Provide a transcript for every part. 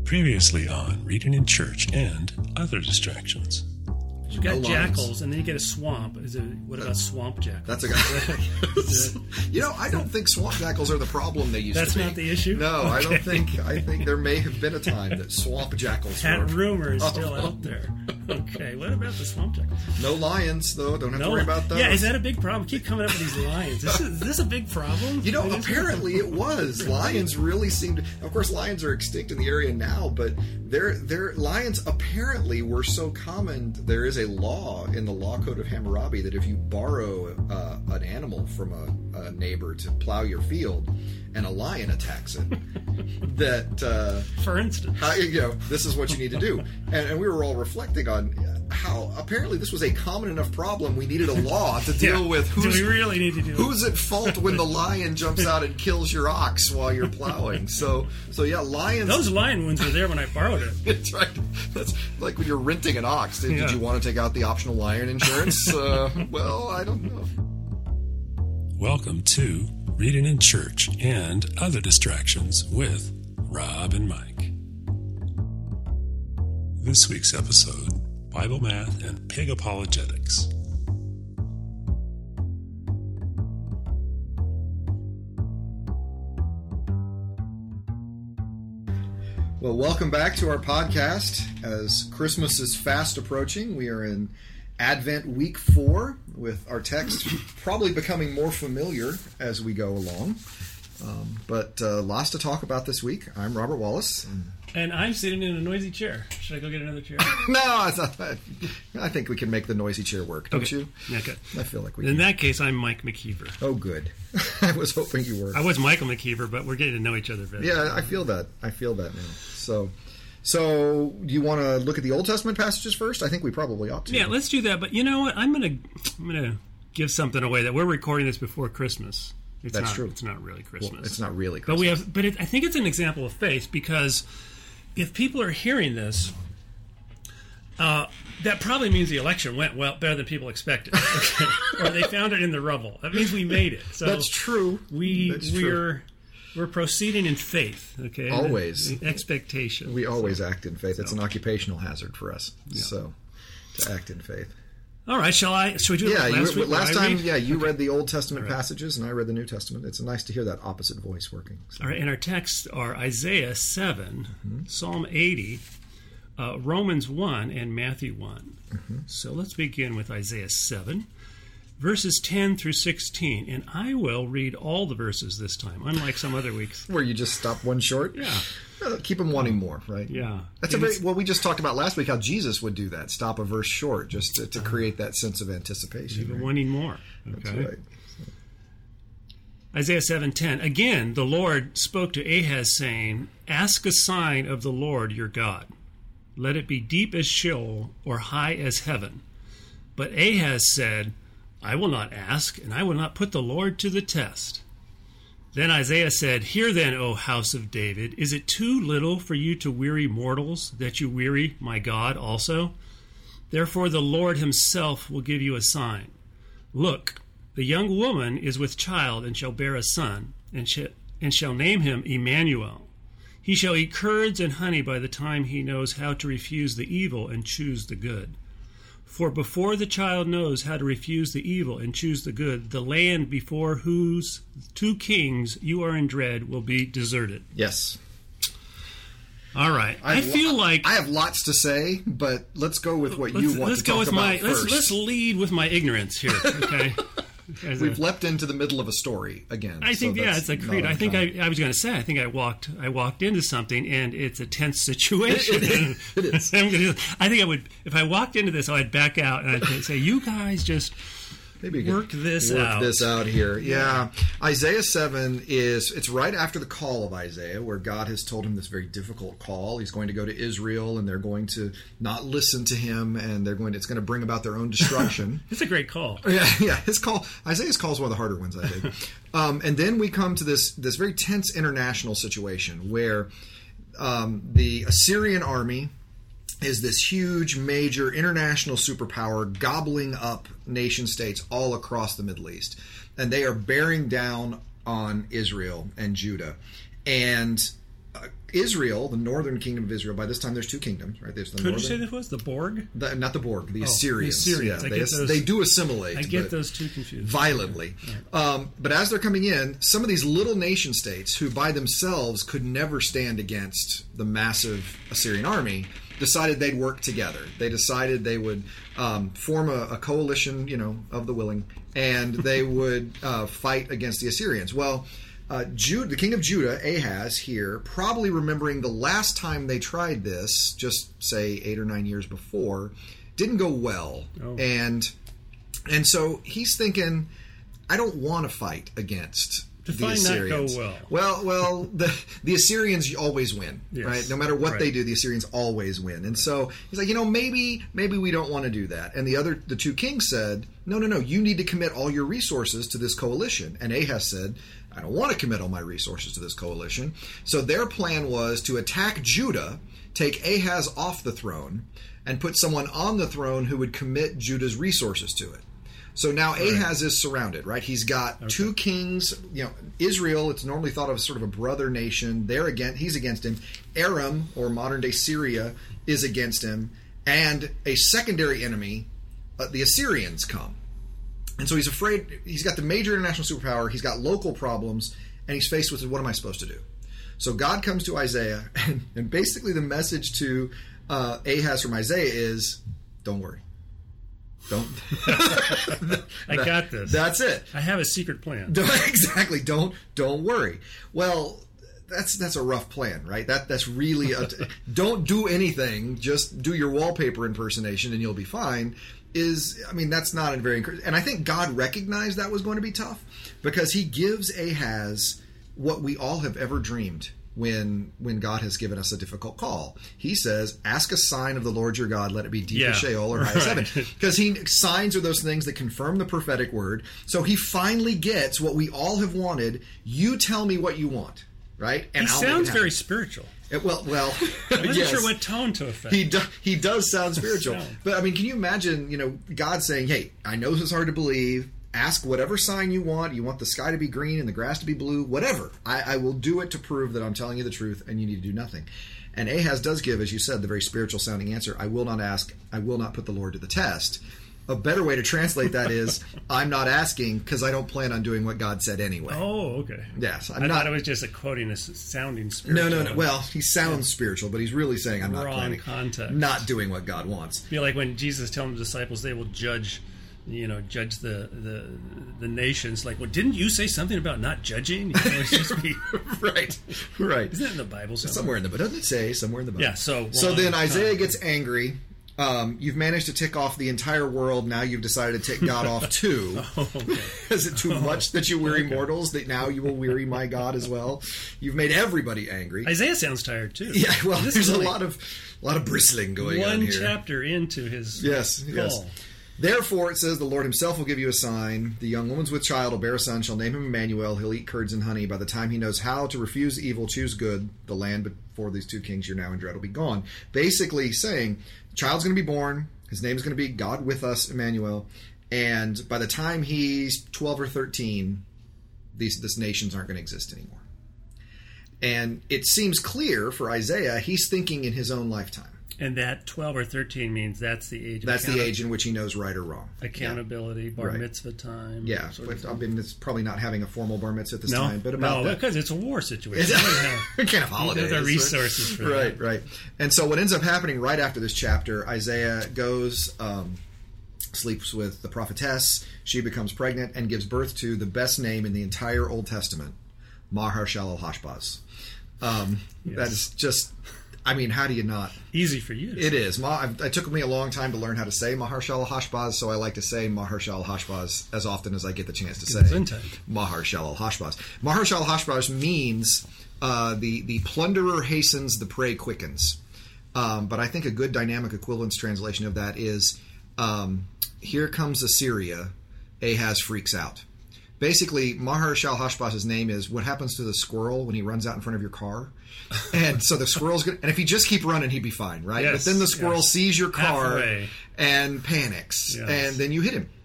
Previously on Reading in Church and Other Distractions. You got jackals, and then you get a swamp. What about swamp jackals? That's a guy. I don't think swamp jackals are the problem they used That's to be. not the issue? No, Okay. I don't think. I think there may have been a time that swamp jackals That were... rumor is still out there. Okay, what about the swamp jackals? No lions, though. Don't have to worry about those. Yeah, is that a big problem? Keep coming up with these lions. Is this a big problem? Apparently it was. Lions really seemed... Of course, lions are extinct in the area now, but their lions apparently were so common. There is a law in the Law Code of Hammurabi that if you borrow an animal from a neighbor to plow your field and a lion attacks it, that... For instance. This is what you need to do. And we were all reflecting on how apparently this was a common enough problem we needed a law to deal with. Do we really need to do who's at fault when the lion jumps out and kills your ox while you're plowing? So yeah, lions... Those lion wounds were there when I borrowed it. That's right. That's like when you're renting an ox. Did you want to take out the optional lion insurance? Well, I don't know. Welcome to Reading in Church and Other Distractions with Rob and Mike. This week's episode, Bible Math and Pig Apologetics. Well, welcome back to our podcast. As Christmas is fast approaching, we are in Advent Week 4 with our text probably becoming more familiar as we go along. But lots to talk about this week. I'm Robert Wallace. And I'm sitting in a noisy chair. Should I go get another chair? No, it's not that. I think we can make the noisy chair work, don't you? Okay. I feel like we In can. that case, I'm Mike McKeever. Oh, good. I was hoping you were. I was Michael McKeever, but we're getting to know each other better. Yeah, I feel that. now. So do you want to look at the Old Testament passages first? I think we probably ought to. Yeah, let's do that. But you know what? I'm gonna give something away that we're recording this before Christmas. That's true. It's not really Christmas. Well, it's not really Christmas. I think it's an example of faith, because if people are hearing this, that probably means the election went better than people expected, okay? Or they found it in the rubble. That means we made it. So that's true. We're proceeding in faith, okay? Always. In expectation. We always act in faith. It's an occupational hazard for us. Yeah. So to act in faith. All right, shall we do it last week? Last time, you read the Old Testament passages, and I read the New Testament. It's nice to hear that opposite voice working. So. All right, and our texts are Isaiah 7, Psalm 80, Romans 1, and Matthew 1. Mm-hmm. So let's begin with Isaiah 7, verses 10 through 16. And I will read all the verses this time, unlike some other weeks. Where you just stop one short? Yeah. Keep them wanting more, right? Yeah. That's we just talked about last week how Jesus would do that, stop a verse short just to create that sense of anticipation. Even wanting more. Okay. That's right. Isaiah 7:10. Again, the Lord spoke to Ahaz, saying, "Ask a sign of the Lord your God. Let it be deep as Sheol or high as heaven." But Ahaz said, "I will not ask, and I will not put the Lord to the test." Then Isaiah said, "Hear then, O house of David, is it too little for you to weary mortals, that you weary my God also? Therefore the Lord himself will give you a sign. Look, the young woman is with child and shall bear a son, and shall name him Emmanuel. He shall eat curds and honey by the time he knows how to refuse the evil and choose the good. For before the child knows how to refuse the evil and choose the good, the land before whose 2 kings you are in dread will be deserted." Yes. All right. I feel like I have lots to say, but let's go with what you want to talk about first. Let's lead with my ignorance here, okay? We've leapt into the middle of a story again. I think, it's a creed. I think I was going to say, I think I walked into something, and it's a tense situation. It is. I think I would, if I walked into this, I'd back out and I'd say, "You guys just work this out here." Yeah. Isaiah 7 it's right after the call of Isaiah, where God has told him this very difficult call. He's going to go to Israel, and they're going to not listen to him, and it's going to bring about their own destruction. It's a great call. Yeah. Isaiah's call is one of the harder ones, I think. And then we come to this very tense international situation where the Assyrian army is this huge, major international superpower gobbling up nation states all across the Middle East. And they are bearing down on Israel and Judah. And Israel, the northern kingdom of Israel, by this time there's two kingdoms, right? There's the Could you say this was the Borg? not the Borg, the Assyrians. The Assyrians. Yeah, they do assimilate. I get those two confused. Violently. Right. But as they're coming in, some of these little nation states who by themselves could never stand against the massive Assyrian army decided they'd work together. They decided they would form a coalition, of the willing, and they would fight against the Assyrians. Well, the king of Judah, Ahaz, here, probably remembering the last time they tried this, just say 8 or 9 years before, didn't go well. Oh. And so he's thinking, I don't want to fight against the Assyrians. Not go well. Well, the Assyrians always win, yes, right? No matter what they do, the Assyrians always win. And so he's like, maybe we don't want to do that. And the two kings said, no, you need to commit all your resources to this coalition. And Ahaz said, I don't want to commit all my resources to this coalition. So their plan was to attack Judah, take Ahaz off the throne, and put someone on the throne who would commit Judah's resources to it. So now Ahaz is surrounded, right? He's got two kings. Israel, it's normally thought of as sort of a brother nation. He's against him. Aram, or modern-day Syria, is against him. And a secondary enemy, the Assyrians, come. And so he's afraid. He's got the major international superpower. He's got local problems. And he's faced with, what am I supposed to do? So God comes to Isaiah. And basically the message to Ahaz from Isaiah is, don't worry. Don't. I got this. That's it. I have a secret plan. Exactly. Don't worry. Well, that's a rough plan, right? That's really don't do anything. Just do your wallpaper impersonation and you'll be fine. That's not a very encouraging. And I think God recognized that was going to be tough because he gives Ahaz what we all have ever dreamed when God has given us a difficult call. He says, ask a sign of the Lord your God, let it be deep as Sheol or high as heaven. Because signs are those things that confirm the prophetic word. So he finally gets what we all have wanted. You tell me what you want, right? And he sounds very spiritual. Well, I wasn't sure what tone to affect. He does sound spiritual. But, can you imagine, God saying, hey, I know this is hard to believe. Ask whatever sign you want. You want the sky to be green and the grass to be blue, whatever. I will do it to prove that I'm telling you the truth and you need to do nothing. And Ahaz does give, as you said, the very spiritual sounding answer. I will not ask. I will not put the Lord to the test. A better way to translate that is, I'm not asking because I don't plan on doing what God said anyway. Oh, okay. Yes. I thought it was just a quoting sounding spiritual. No. Well, he sounds spiritual, but he's really saying I'm not planning. Context. Not doing what God wants. I feel like when Jesus tells the disciples they will judge the nations. Like, well, didn't you say something about not judging? It's just right. Isn't it in the Bible somewhere in the Bible? Doesn't it say somewhere in the Bible? Yeah. So then Isaiah gets angry. You've managed to tick off the entire world. Now you've decided to tick God off too. Okay. Is it too much that you weary mortals that now you will weary my God as well? You've made everybody angry. Isaiah sounds tired too. Yeah. Well, there's a lot of bristling going on here. One chapter into his yes. Therefore, it says, the Lord himself will give you a sign. The young woman's with child will bear a son, shall name him Emmanuel. He'll eat curds and honey. By the time he knows how to refuse evil, choose good, the land before these two kings you're now in dread will be gone. Basically saying, the child's going to be born. His name's going to be God with us, Emmanuel. And by the time he's 12 or 13, these nations aren't going to exist anymore. And it seems clear for Isaiah, he's thinking in his own lifetime. And that 12 or 13 means that's the age. That's the age in which he knows right or wrong. Accountability, bar mitzvah time. Yeah, it's probably not having a formal bar mitzvah at this time, but about that. Because it's a war situation. We can't have holidays. There's resources for that. Right. And so what ends up happening right after this chapter, Isaiah goes, sleeps with the prophetess. She becomes pregnant and gives birth to the best name in the entire Old Testament, Maher-shalal-Hash-Baz. That is just... how do you not? Easy for you. It is. It took me a long time to learn how to say Maher-shalal-Hash-Baz, so I like to say Maher-shalal-Hash-Baz as often as I get the chance to say Maher-shalal-Hash-Baz. Maher-shalal-Hash-Baz means the plunderer hastens, the prey quickens. But I think a good dynamic equivalence translation of that is, here comes Assyria, Ahaz freaks out. Basically, Maher-shalal-Hash-Baz's name is what happens to the squirrel when he runs out in front of your car. And so the squirrel's going to... And if you just keep running, he'd be fine, right? Yes, but then the squirrel sees your car and panics. Yes. And then you hit him.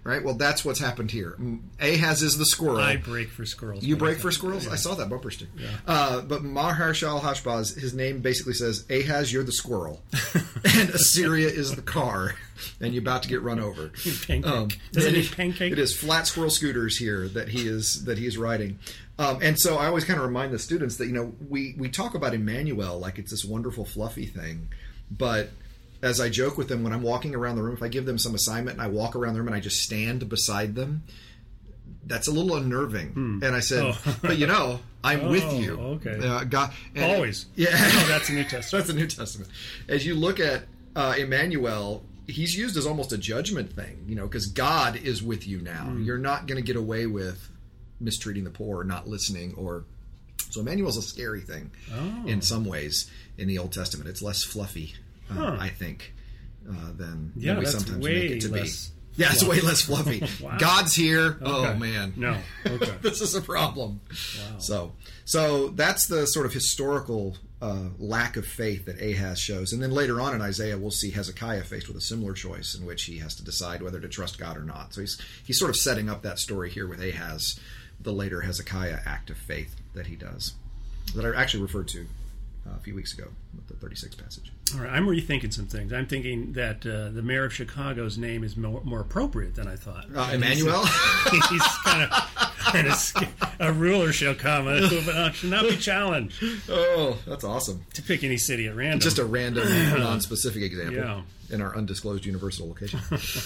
right? Well, that's what's happened here. Ahaz is the squirrel. I break for squirrels. You break for squirrels? Yeah. I saw that bumper sticker. Yeah. But Maher-shalal-hash-baz, his name basically says, Ahaz, you're the squirrel. And Assyria is the car. And you're about to get run over. Pancake. Does it need pancake? It is flat squirrel scooters here that he is riding. And so I always kind of remind the students that, we talk about Emmanuel like it's this wonderful, fluffy thing. But as I joke with them when I'm walking around the room, if I give them some assignment and I walk around the room and I just stand beside them, that's a little unnerving. And I said, but I'm with you. Okay. God, always. Yeah. No, that's the New Testament. That's the New Testament. As you look at Emmanuel, he's used as almost a judgment thing, because God is with you now. You're not going to get away with mistreating the poor or not listening So Emmanuel's a scary thing in some ways in the Old Testament. It's less fluffy. I think, than we sometimes make it to be. Yeah, it's way less fluffy. Wow. God's here. Okay. Oh, man. No. Okay. This is a problem. Wow. So that's the sort of historical lack of faith that Ahaz shows. And then later on in Isaiah, we'll see Hezekiah faced with a similar choice in which he has to decide whether to trust God or not. So he's sort of setting up that story here with Ahaz, the later Hezekiah act of faith that he does, that I actually referred to a few weeks ago with the 36 passage. All right, I'm rethinking some things. I'm thinking that the mayor of Chicago's name is more appropriate than I thought. Emmanuel? He's kind of a ruler shall come, but should not be challenged. Oh, that's awesome. To pick any city at random. Just a random, non-specific example in our undisclosed universal location.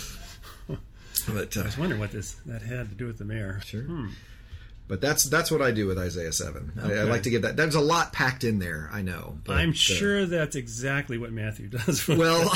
But, I was wondering what that had to do with the mayor. Sure. But that's what I do with Isaiah 7. Okay. I like to get that. There's a lot packed in there, I know. But, I'm sure that's exactly what Matthew does. Well,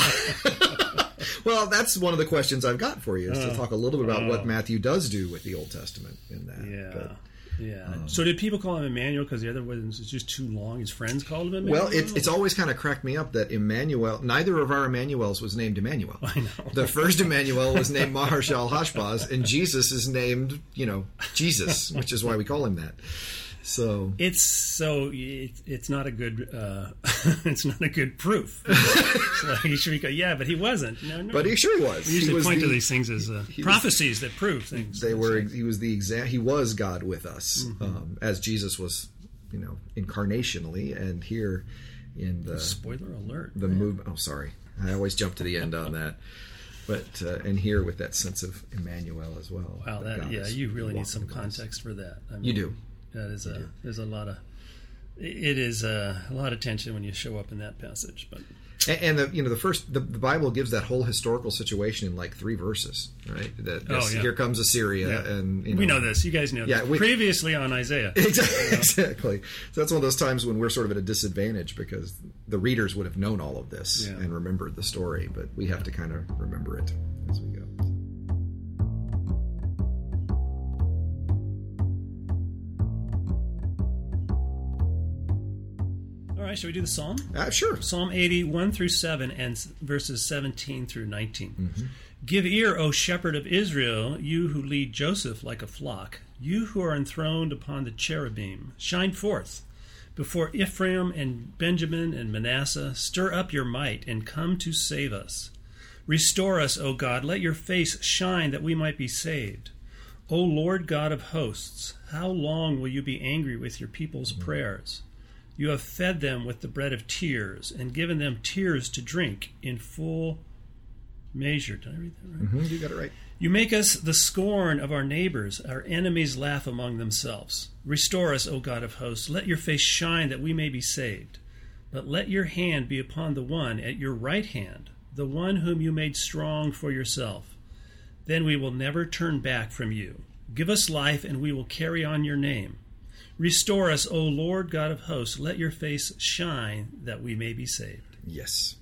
that's one of the questions I've got for you, is to talk a little bit about what Matthew does do with the Old Testament in that. Yeah. So did people call him Emmanuel because the other one was just too long? His friends called him Emmanuel? Well, it's always kind of cracked me up that neither of our Emmanuels was named Emmanuel. I know. The first Emmanuel was named Maher-shalal-hash-baz, and Jesus is named, Jesus, which is why we call him that. So it's not a good it's not a good proof. He should be, but he wasn't. No. But he sure he was. We usually point to these things as prophecies that prove things. He was the he was God with us, as Jesus was, incarnationally, and here in the spoiler alert. The move. Oh, sorry, I always jump to the end on that. But and here with that sense of Emmanuel as well. Wow, you really need some context for that. I mean, you do. That is there's a lot of tension when you show up in that passage, but and the Bible gives that whole historical situation in like 3 verses, right? Here comes Assyria, and we know this. You guys know this. Previously on Isaiah, exactly. So that's one of those times when we're sort of at a disadvantage because the readers would have known all of this and remembered the story, but we have to kind of remember it as we go. All right, shall we do the Psalm? Sure. Psalm 80, 1 through 7, and verses 17 through 19. Mm-hmm. Give ear, O shepherd of Israel, you who lead Joseph like a flock, you who are enthroned upon the cherubim. Shine forth before Ephraim and Benjamin and Manasseh. Stir up your might and come to save us. Restore us, O God. Let your face shine that we might be saved. O Lord God of hosts, how long will you be angry with your people's prayers? You have fed them with the bread of tears and given them tears to drink in full measure. Did I read that right? Mm-hmm, you got it right. You make us the scorn of our neighbors. Our enemies laugh among themselves. Restore us, O God of hosts. Let your face shine that we may be saved. But let your hand be upon the one at your right hand, the one whom you made strong for yourself. Then we will never turn back from you. Give us life, and we will carry on your name. Restore us, O Lord God of hosts. Let your face shine that we may be saved. Yes.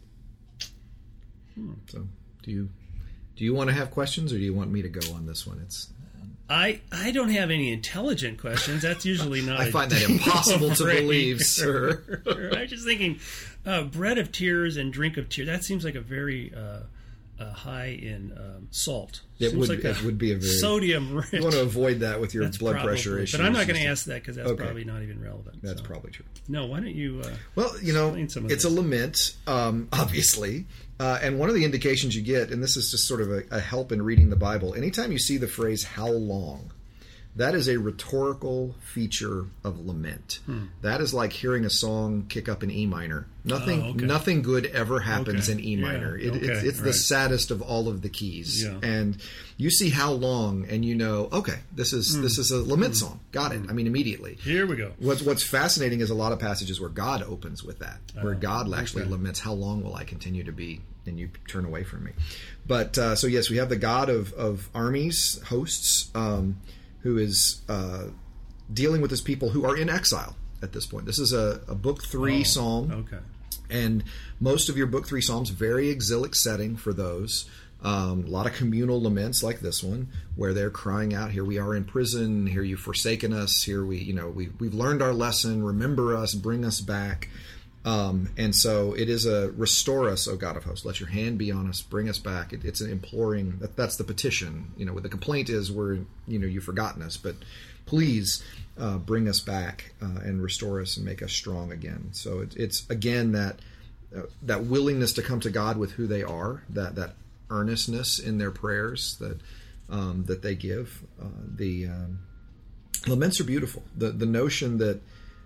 So, do you want to have questions, or do you want me to go on this one? I don't have any intelligent questions. That's usually not. I find that impossible to believe, sir. I'm just thinking, bread of tears and drink of tears. That seems like a very high in salt. It Seems would, like it would be a very sodium rich. You want to avoid that with your That's blood probably, pressure issues. but I'm not going to ask that because that's Okay. probably not even relevant. That's so. probably true. No, why don't you? Well, you know, explain some of it's this. a lament, obviously, and one of the indications you get, and this is just sort of a help in reading the Bible. Anytime you see the phrase "how long," that is a rhetorical feature of lament. That is like hearing a song kick up in E minor. Nothing good ever happens in E minor. Yeah. It's the saddest of all of the keys. Yeah. And you see "how long," and you know, okay, this is a lament song. Got it. I mean, immediately. Here we go. What's fascinating is a lot of passages where God opens with that, where God actually laments, "How long will I continue to be, and you turn away from me?" But so yes, we have the God of armies, hosts, who is dealing with his people who are in exile at this point. This is a Book 3 psalm. Okay. And most of your Book 3 psalms, very exilic setting for those. A lot of communal laments like this one, where they're crying out, "Here we are in prison. Here you've forsaken us. Here we've learned our lesson. Remember us. Bring us back." And so it is a "Restore us, O God of hosts. Let your hand be on us. Bring us back." It's an imploring. That's the petition. What the complaint is, you've forgotten us, but please bring us back and restore us and make us strong again. So it's again that willingness to come to God with who they are, that earnestness in their prayers that they give. The laments are beautiful. The notion that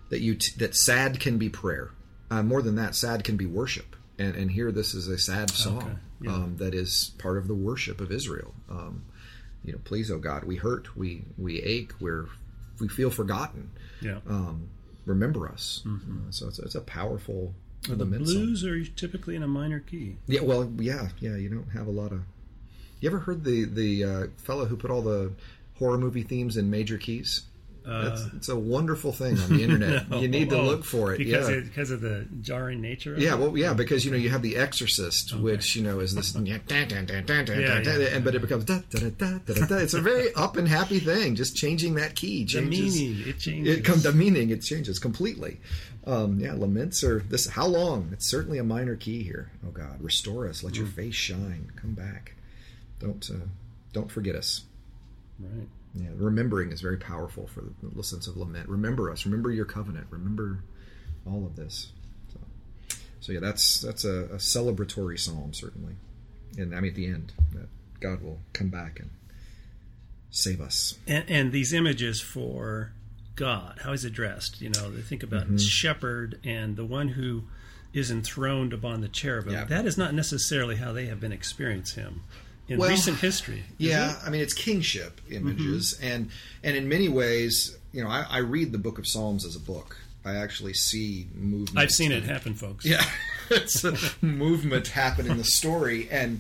sad can be prayer. More than that, sad can be worship. And here this is a sad song that is part of the worship of Israel. Please, oh God, we hurt, we ache, we feel forgotten. Yeah. Remember us. So it's a powerful lament song. Blues are typically in a minor key. Yeah, well, yeah. You don't have a lot of... You ever heard the fellow who put all the horror movie themes in major keys? It's a wonderful thing on the internet. No. You need to look for it. Because of the jarring nature of it? Yeah, well, yeah, because you have The Exorcist, which is this, but it becomes da da da da da. It's a very up and happy thing. Just changing that key changes. The meaning it changes. The meaning it changes completely. Laments are this. How long? It's certainly a minor key here. Oh God, restore us. Let your face shine. Come back. Don't forget us. Right. Yeah, remembering is very powerful for the sense of lament. Remember us. Remember your covenant. Remember all of this. So yeah, that's a celebratory psalm, certainly. And at the end, that God will come back and save us. And these images for God, how he's addressed, they think about the shepherd and the one who is enthroned upon the cherubim. Yeah. That is not necessarily how they have been experiencing him in recent history. Yeah, it's kingship images, and in many ways, I read the Book of Psalms as a book. I actually see movement. I've seen it happen, folks. Yeah, it's a movement happen in the story, and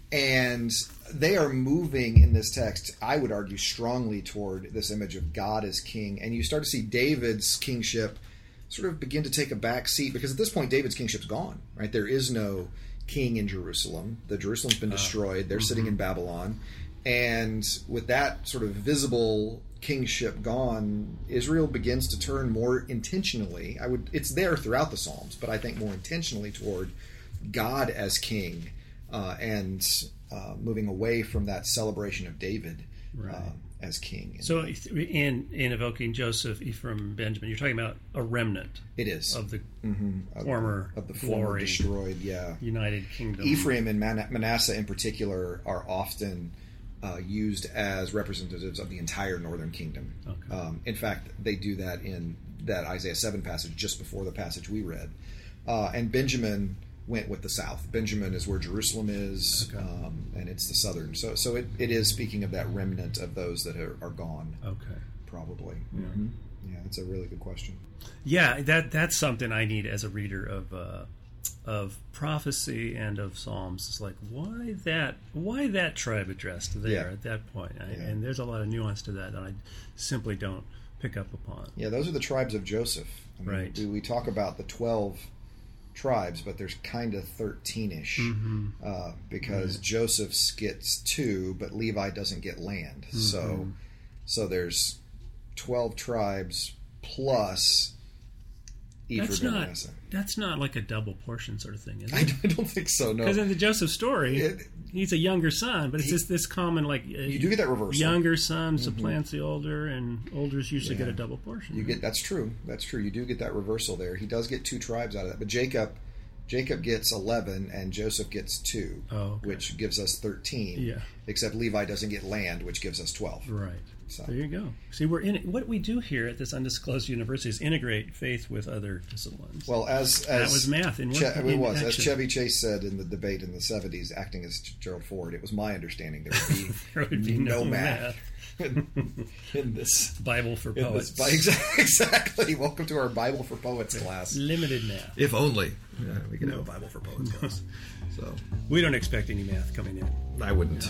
they are moving in this text, I would argue, strongly toward this image of God as king, and you start to see David's kingship sort of begin to take a back seat, because at this point David's kingship's gone, right? There is no king in Jerusalem. Jerusalem's been destroyed. They're sitting in Babylon. And with that sort of visible kingship gone, Israel begins to turn more intentionally. It's there throughout the Psalms, but I think more intentionally toward God as king, and moving away from that celebration of David as king. So in evoking Joseph, Ephraim, Benjamin, you're talking about a remnant. It is of the former destroyed, United Kingdom. Ephraim and Manasseh in particular are often used as representatives of the entire northern kingdom. Okay. In fact, they do that in that Isaiah 7 passage just before the passage we read. And Benjamin went with the south. Benjamin is where Jerusalem is, and it's the southern. So it is speaking of that remnant of those that are gone. Okay. Probably. Yeah. Yeah, that's a really good question. Yeah, that's something I need as a reader of prophecy and of Psalms. It's like, why that tribe addressed there at that point? And there's a lot of nuance to that I simply don't pick up upon. Yeah, those are the tribes of Joseph. Right. We talk about the 12 tribes, but there's kind of 13-ish, because Joseph gets 2, but Levi doesn't get land. So there's 12 tribes plus That's not like a double portion sort of thing, is it? I don't think so, no. Because in the Joseph story, he's a younger son, but it's just this common, like... you do get that reversal. Younger son supplants the older, and olders usually get a double portion. That's true. That's true. You do get that reversal there. He does get 2 tribes out of that. But Jacob gets 11, and Joseph gets 2, which gives us 13. Yeah. Except Levi doesn't get land, which gives us 12. Right. So. There you go. See, what we do here at this undisclosed university is integrate faith with other disciplines. Well, as that was math in action. As Chevy Chase said in the debate in the 70s, acting as Gerald Ford, it was my understanding there would be no math. in this Bible for poets. Exactly. Welcome to our Bible for Poets class. Limited math. If only we could have a Bible for Poets class. So we don't expect any math coming in. I wouldn't.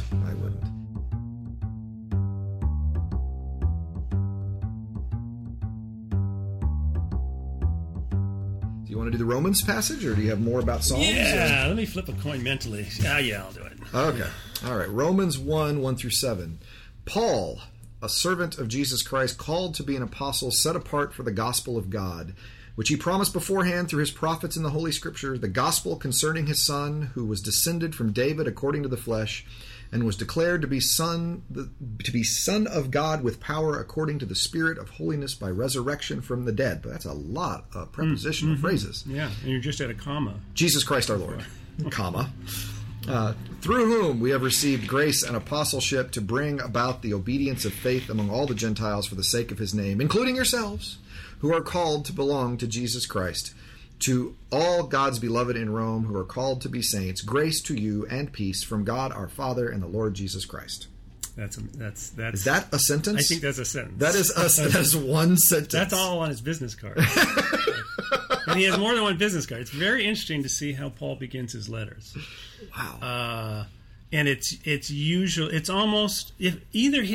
Do you want to do the Romans passage, or do you have more about Psalms? Yeah, let me flip a coin mentally. Yeah, I'll do it. Okay. All right. Romans 1:1-7. Paul, a servant of Jesus Christ, called to be an apostle, set apart for the gospel of God, which he promised beforehand through his prophets in the Holy Scripture, the gospel concerning his Son, who was descended from David according to the flesh, and was declared to be Son of God with power according to the Spirit of holiness by resurrection from the dead. But that's a lot of prepositional phrases. Yeah, and you're just at a comma. Jesus Christ our Lord, comma. Through whom we have received grace and apostleship to bring about the obedience of faith among all the Gentiles for the sake of his name, including yourselves, who are called to belong to Jesus Christ. To all God's beloved in Rome who are called to be saints, grace to you and peace from God our Father and the Lord Jesus Christ. That's Is that a sentence? I think that's a sentence. That is one sentence. That's all on his business card. And he has more than one business card. It's very interesting to see how Paul begins his letters. Wow. And it's usual. It's almost if either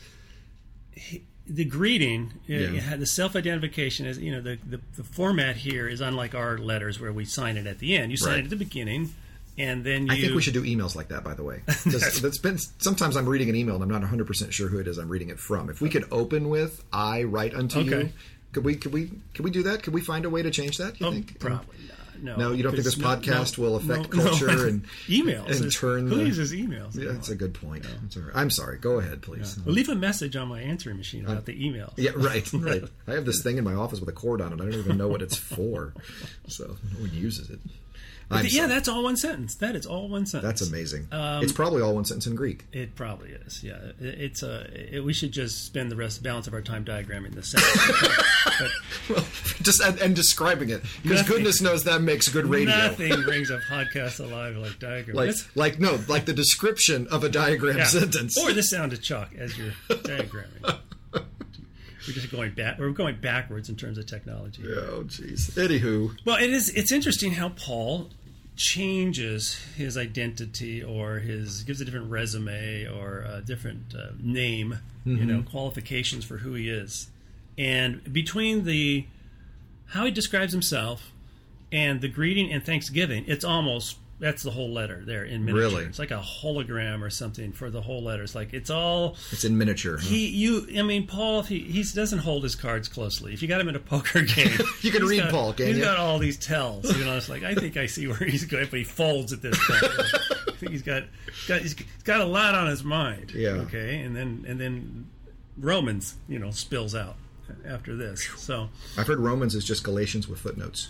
the greeting, the self-identification is, the format here is unlike our letters where we sign it at the end. You sign it at the beginning, and then I think we should do emails like that, by the way. Sometimes I'm reading an email and I'm not 100% sure who it is I'm reading it from. If we could open with "I write unto you," could we do that? Could we find a way to change that? You think? Probably not. No, you don't think this podcast will affect culture and emails and turn? Who uses emails? Yeah, that's a good point. No. I'm sorry. Go ahead, please. Well, leave a message on my answering machine about the emails. Yeah, right. I have this thing in my office with a cord on it. I don't even know what it's for, so no one uses it. That's all one sentence. That is all one sentence. That's amazing. It's probably all one sentence in Greek. It probably is. Yeah, we should just spend the balance of our time diagramming the sentence. And describing it, because goodness knows that makes good radio. Nothing brings a podcast alive like diagrams. Like the description of a diagram sentence, or the sound of chalk as you're diagramming. We're just going back. We're going backwards in terms of technology. Oh, jeez. Anywho, well, it's interesting how Paul changes his identity or gives a different resume or a different name, qualifications for who he is, and between how he describes himself and the greeting and thanksgiving, that's the whole letter there in miniature. Really? It's like a hologram or something for the whole letter. It's like it's in miniature. Huh? Paul, he doesn't hold his cards closely. If you got him in a poker game, you can read Paul. He's got all these tells. It's like I think I see where he's going, but he folds at this point. I think he's got a lot on his mind. Yeah. Okay, and then Romans, spills out after this. So I've heard Romans is just Galatians with footnotes.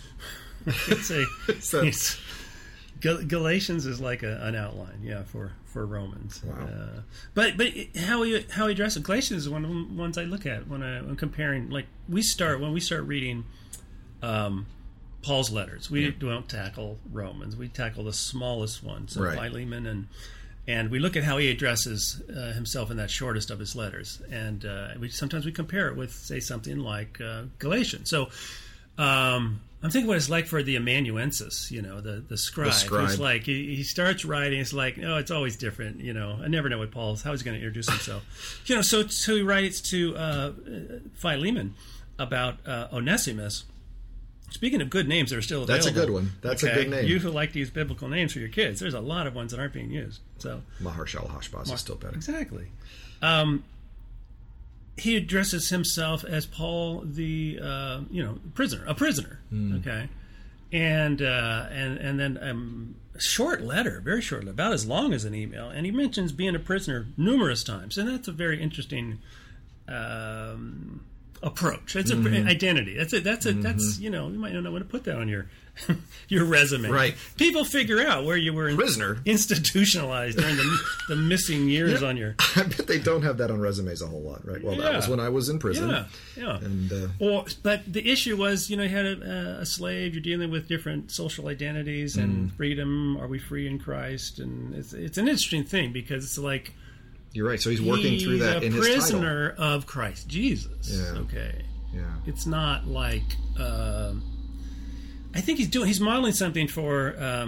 Galatians is like an outline, for Romans. Wow. But how he addresses Galatians is one of the ones I look at when I'm comparing. Like when we start reading Paul's letters, we don't tackle Romans. We tackle the smallest one, so Philemon, and we look at how he addresses himself in that shortest of his letters, and sometimes we compare it with, say, something like Galatians. So. I'm thinking what it's like for the amanuensis, the scribe. It's like he starts writing. It's like, it's always different. I never know how he's going to introduce himself. So he writes to Philemon about Onesimus. Speaking of good names that are still available. That's a good one. That's a good name. You who like to use biblical names for your kids, there's a lot of ones that aren't being used. So Maharshal Hashbaz is still better. Exactly. he addresses himself as Paul, the prisoner, a prisoner. Okay, and then a short letter, very short letter, about as long as an email, and he mentions being a prisoner numerous times, and that's a very interesting approach. It's an identity. That's you might not want to put that on your your resume. Right. People figure out where you were prisoner institutionalized during the missing years on your. I bet they don't have that on resumes a whole lot, right? Well, that was when I was in prison. Yeah. And but the issue was, you had a slave. You're dealing with different social identities and freedom. Are we free in Christ? And it's an interesting thing because it's like. You're right. So he's working through that in his title. He's a prisoner of Christ Jesus. Yeah. Okay. Yeah. It's not like I think he's modeling something for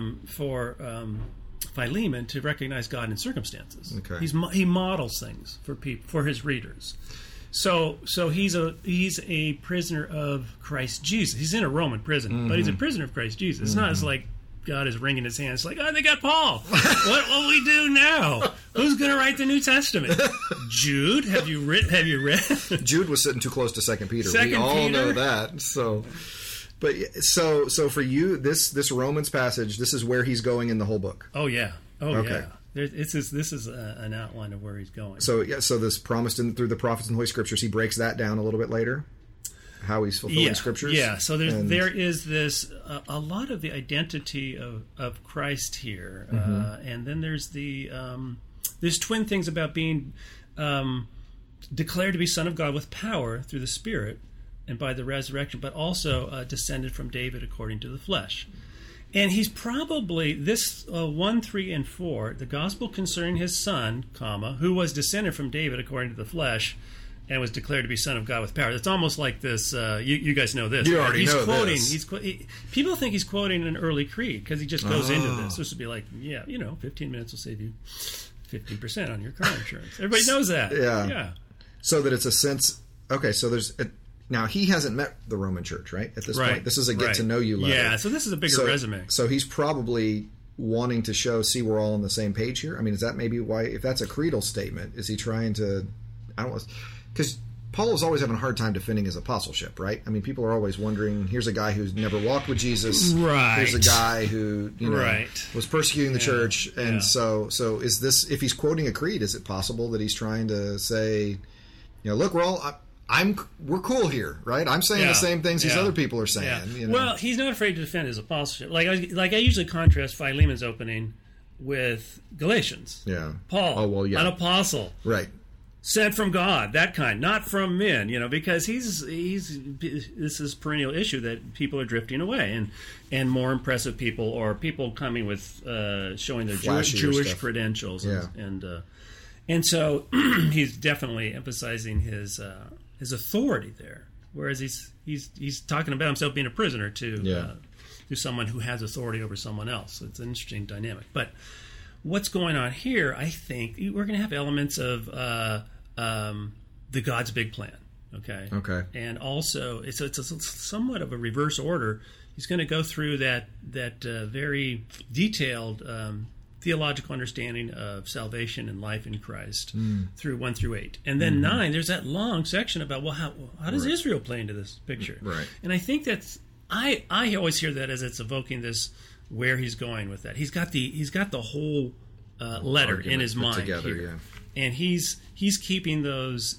Philemon to recognize God in circumstances. Okay. He models things for people, for his readers. So he's a prisoner of Christ Jesus. He's in a Roman prison, but he's a prisoner of Christ Jesus. It's not as like God is wringing his hands like, they got Paul. What will we do now? Who's going to write the New Testament? Jude? Have you read? Jude was sitting too close to 2 Peter. We 2 all Peter? know that. So for you, this Romans passage, this is where he's going in the whole book. Oh yeah. Okay. Yeah. This is an outline of where he's going. So this promised through the prophets and Holy Scriptures, he breaks that down a little bit later. How he's fulfilling Scriptures. Yeah, so there is this a lot of the identity of Christ here, and then there's there's twin things about being declared to be Son of God with power through the Spirit and by the resurrection, but also descended from David according to the flesh. And he's probably this 1, 3, and 4, the gospel concerning his Son, who was descended from David according to the flesh. And was declared to be Son of God with power. That's almost like this. You guys know this. You already know quoting, this. People think he's quoting an early creed because he just goes into this. This would be like, 15 minutes will save you 50% on your car insurance. Everybody knows that. Yeah. So that it's a sense. Okay, so now he hasn't met the Roman Church, right? At this point, this is a get to know you letter. Yeah. So this is a bigger resume. So he's probably wanting to see we're all on the same page here. I mean, is that maybe why? If that's a creedal statement, is he trying to? I don't know. Because Paul is always having a hard time defending his apostleship, right? I mean, people are always wondering, here's a guy who's never walked with Jesus. Right. Here's a guy who, was persecuting the church. And so is this, if he's quoting a creed, is it possible that he's trying to say, look, we're cool here, right? I'm saying the same things these other people are saying. Yeah. Well, he's not afraid to defend his apostleship. Like I usually contrast Philemon's opening with Galatians. Yeah. Paul, an apostle. Right. Sent from God, that kind, not from men, because this is a perennial issue that people are drifting away, and more impressive people or people coming with showing their Jewish credentials, and so he's definitely emphasizing his authority there, whereas he's talking about himself being a prisoner to someone who has authority over someone else. It's an interesting dynamic, but what's going on here? I think we're going to have elements of the God's big plan, okay? And also, it's a somewhat of a reverse order. He's going to go through that very detailed theological understanding of salvation and life in Christ through 1 through 8. And then 9, there's that long section about, how does Israel play into this picture? Right. And I think that's, I always hear that as it's evoking this, where he's going with that. He's got the whole letter in his mind together, here. And he's keeping those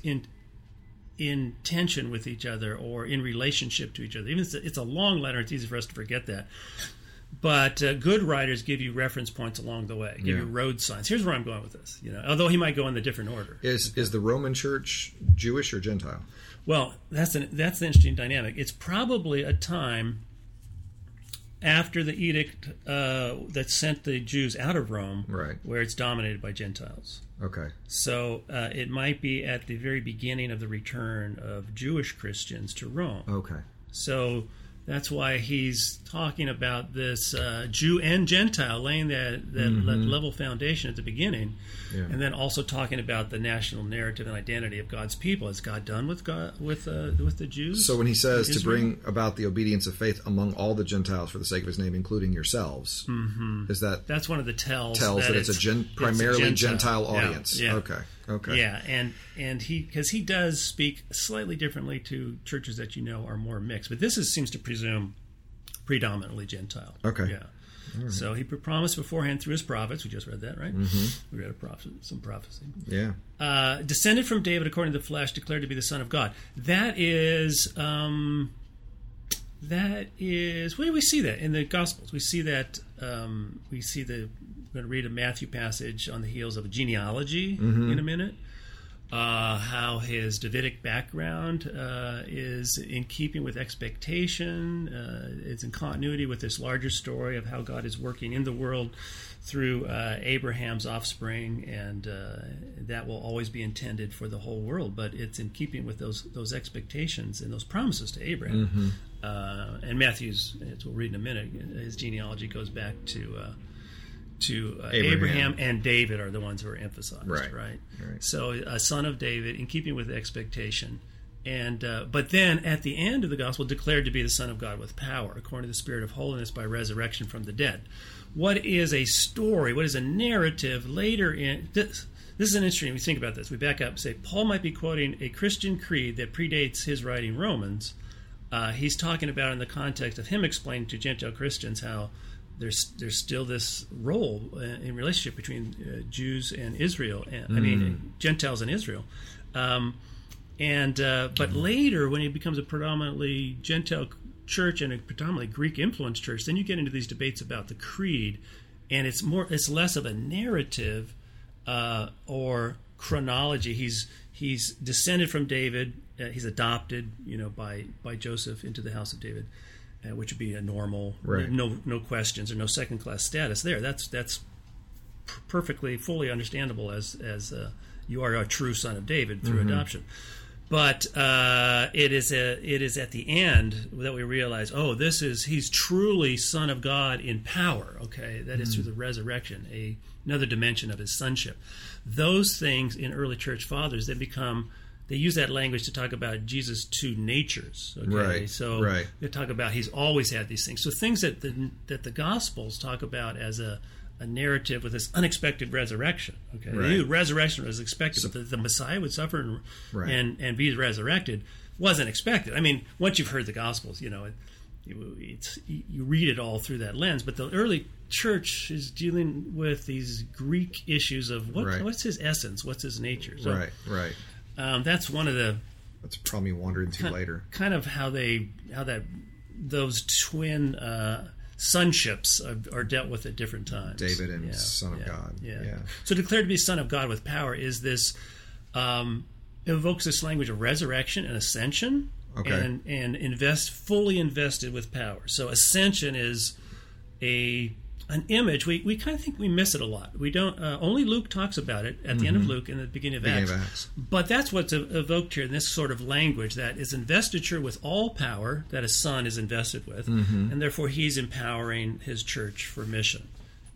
in tension with each other or in relationship to each other. Even if it's a long letter, it's easy for us to forget that. But good writers give you reference points along the way, give you road signs. Here's where I'm going with this. Although he might go in the different order. Is the Roman Church Jewish or Gentile? Well, that's the interesting dynamic. It's probably a time after the edict that sent the Jews out of Rome, where it's dominated by Gentiles. Okay. So it might be at the very beginning of the return of Jewish Christians to Rome. Okay. So that's why he's talking about this Jew and Gentile, laying that level foundation at the beginning, and then also talking about the national narrative and identity of God's people. Is God done with the Jews? So when he says to bring about the obedience of faith among all the Gentiles for the sake of his name, including yourselves, is that's one of the tells that it's primarily Gentile audience? Yeah. Okay. Okay. Yeah, and he does speak slightly differently to churches that are more mixed, but this seems to presume predominantly Gentile. Okay. Yeah. Right. So he promised beforehand through his prophets. We just read that, right? We read some prophecy. Yeah. Descended from David according to the flesh, declared to be the Son of God. That is where do we see that in the Gospels? We see that we're going to read a Matthew passage on the heels of a genealogy in a minute. How his Davidic background is in keeping with expectation. It's in continuity with this larger story of how God is working in the world through Abraham's offspring, and that will always be intended for the whole world. But it's in keeping with those expectations and those promises to Abraham. And Matthew's, as we'll read in a minute, his genealogy goes back to Abraham and David are the ones who are emphasized, right? So a son of David, in keeping with the expectation, and but then at the end of the gospel, declared to be the Son of God with power, according to the Spirit of holiness by resurrection from the dead. What is a story? What is a narrative later in this? This is an interesting. We think about this. We back up and say Paul might be quoting a Christian creed that predates his writing Romans. He's talking about in the context of him explaining to Gentile Christians how there's still this role in relationship between Jews and Israel, Gentiles and Israel. But later, when it becomes a predominantly Gentile church and a predominantly Greek-influenced church, then you get into these debates about the creed, and it's less of a narrative or chronology. He's descended from David. He's adopted, by Joseph into the house of David. Which would be a normal, no questions or no second class status there. That's perfectly fully understandable as you are a true son of David through adoption. But it is at the end that we realize, he's truly Son of God in power. Okay, that is through the resurrection, another dimension of his sonship. Those things in early church fathers, they use that language to talk about Jesus' two natures. Okay? They talk about he's always had these things. So things that the Gospels talk about as a narrative with this unexpected resurrection. Okay, the resurrection was expected, but the Messiah would suffer and be resurrected wasn't expected. I mean, once you've heard the Gospels, you read it all through that lens. But the early church is dealing with these Greek issues of what's his essence, what's his nature. So, that's one of the. That's probably wander into later. Kind of how those twin sonships are dealt with at different times. David and Son of God. Yeah. So declared to be Son of God with power is this. Evokes this language of resurrection and ascension, and fully invested with power. So ascension is an image. We kind of think we miss it a lot. We don't. Only Luke talks about it at the end of Luke and the beginning of Acts. But that's what's evoked here in this sort of language, that is investiture with all power that a son is invested with, and therefore he's empowering his church for mission.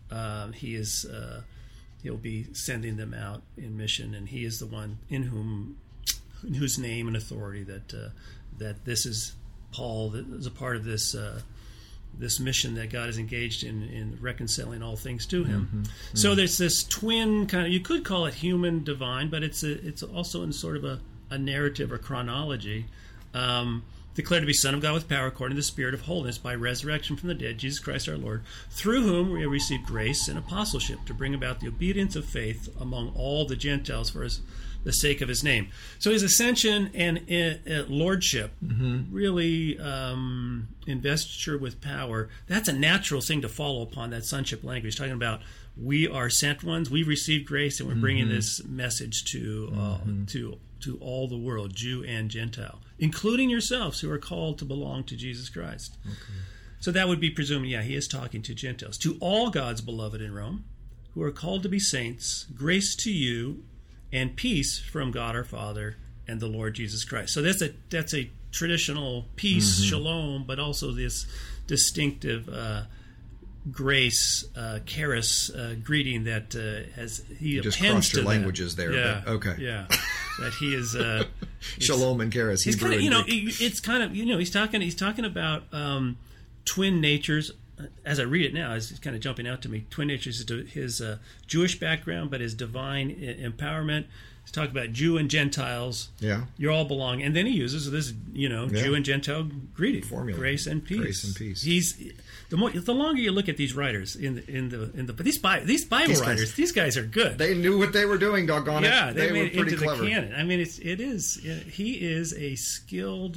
He'll be sending them out in mission, and he is the one in whose name and authority that this is Paul, that is a part of this mission that God is engaged in reconciling all things to him. So there's this twin kind of, you could call it human divine, but it's also in sort of a narrative or chronology. Declared to be Son of God with power according to the Spirit of holiness by resurrection from the dead, Jesus Christ our Lord, through whom we have received grace and apostleship to bring about the obedience of faith among all the Gentiles for the sake of his name. So his ascension and lordship, really investiture with power, that's a natural thing to follow upon that sonship language, talking about we are sent ones, we've received grace, and we're bringing this message to all the world, Jew and Gentile, including yourselves who are called to belong to Jesus Christ. So that would be presuming, he is talking to Gentiles. To all God's beloved in Rome, who are called to be saints, grace to you and peace from God our Father and the Lord Jesus Christ. So that's a traditional peace, shalom, but also this distinctive grace, charis greeting that he just appends crossed to your that. languages there. Yeah, but, okay. Yeah, that he is shalom and charis. He's kind of, it's kind of, he's talking about twin natures. As I read it now, it's kind of jumping out to me. Twin natures is his Jewish background, but his divine empowerment. He's talking about Jew and Gentiles. Yeah. You all belong. And then he uses this, Jew and Gentile greeting. Formula. Grace and peace. Grace and peace. The longer you look at these writers but these Bible writers, these guys are good. They knew what they were doing, doggone it. Yeah, they were made it pretty into clever. the canon. I mean, he is a skilled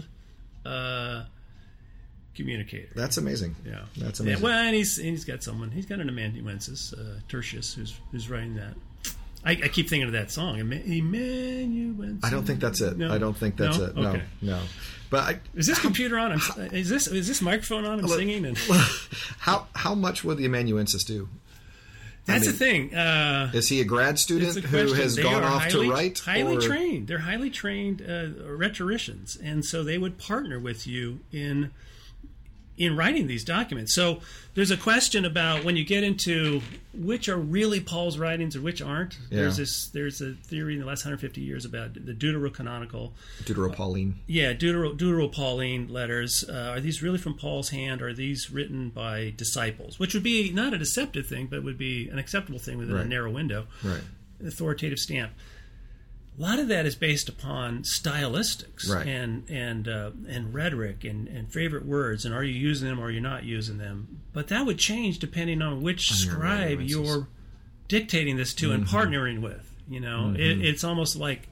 communicator. That's amazing. Yeah, that's amazing. Well, and he's got an amanuensis, Tertius, who's writing that. I keep thinking of that song, Amanuensis. I don't think that's it. No? I don't think that's No? it. No, Okay. no. But Is this computer on? Is this microphone on? I'm singing. And how much would the amanuensis do? that's the thing. Is he a grad student who has gone off to write? Highly trained. They're highly trained rhetoricians, and so they would partner with you in writing these documents. So there's a question about when you get into which are really Paul's writings and which aren't. Yeah. There's a theory in the last 150 years about the Deuterocanonical. Deuteropauline. Deuteropauline letters. Are these really from Paul's hand? Or are these written by disciples? Which would be not a deceptive thing, but would be an acceptable thing within a narrow window. Right. An authoritative stamp. A lot of that is based upon stylistics Right. and rhetoric and favorite words, and are you using them or are you not using them? But that would change depending on which scribe you're dictating this to and partnering with. It's almost like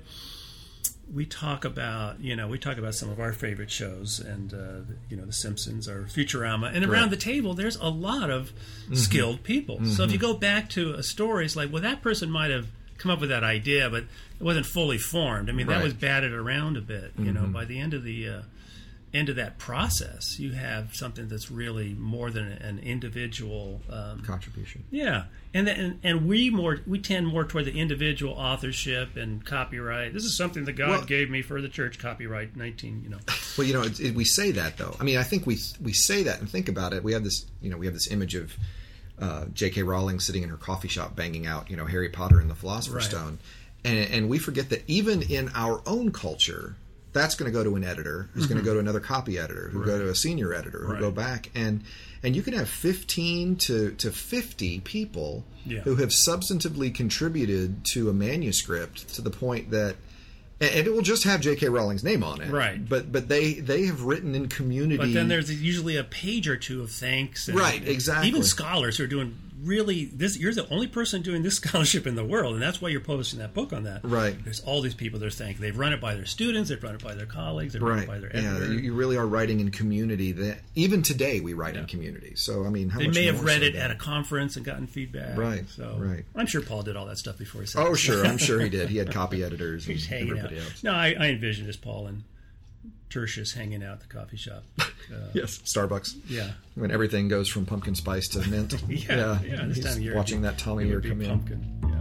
we talk about some of our favorite shows, and The Simpsons or Futurama, and around the table there's a lot of skilled people. So if you go back to a story, it's like, well, that person might have come up with that idea, but it wasn't fully formed. I mean, that was batted around a bit. By the end of that process, you have something that's really more than an individual Contribution. Yeah, and we tend more toward the individual authorship and copyright. This is something that God gave me for the church. Copyright 19. Well, we say that though. I mean, I think we say that and think about it. We have this image of J.K. Rowling sitting in her coffee shop banging out, Harry Potter and the Philosopher's Stone. And we forget that even in our own culture, that's going to go to an editor, who's going to go to another copy editor, who go to a senior editor, who go back. And you can have 15 to 50 people who have substantively contributed to a manuscript to the point that, and it will just have J.K. Rowling's name on it. Right. But they have written in community. But then there's usually a page or two of thanks. And right, exactly. Even scholars who are doing really this. You're the only person doing this scholarship in the world, and that's why you're publishing that book on that. Right. There's all these people they're thanking. They've run it by their students. They've run it by their colleagues. They've run it by their editor. Yeah, you really are writing in community. That even today we write in community. So I mean, how they much may more have read so it that? at a conference and gotten feedback. Right. So right. I'm sure Paul did all that stuff before he said. Oh, it. sure. I'm sure he did. He had copy editors and He's hanging out. everybody else. No, I envision just Paul and Tertius hanging out at the coffee shop. Yes, Starbucks. Yeah. When everything goes from pumpkin spice to mint. Yeah. This He's time of year, watching that Tommy Ear come in. Pumpkin. Yeah.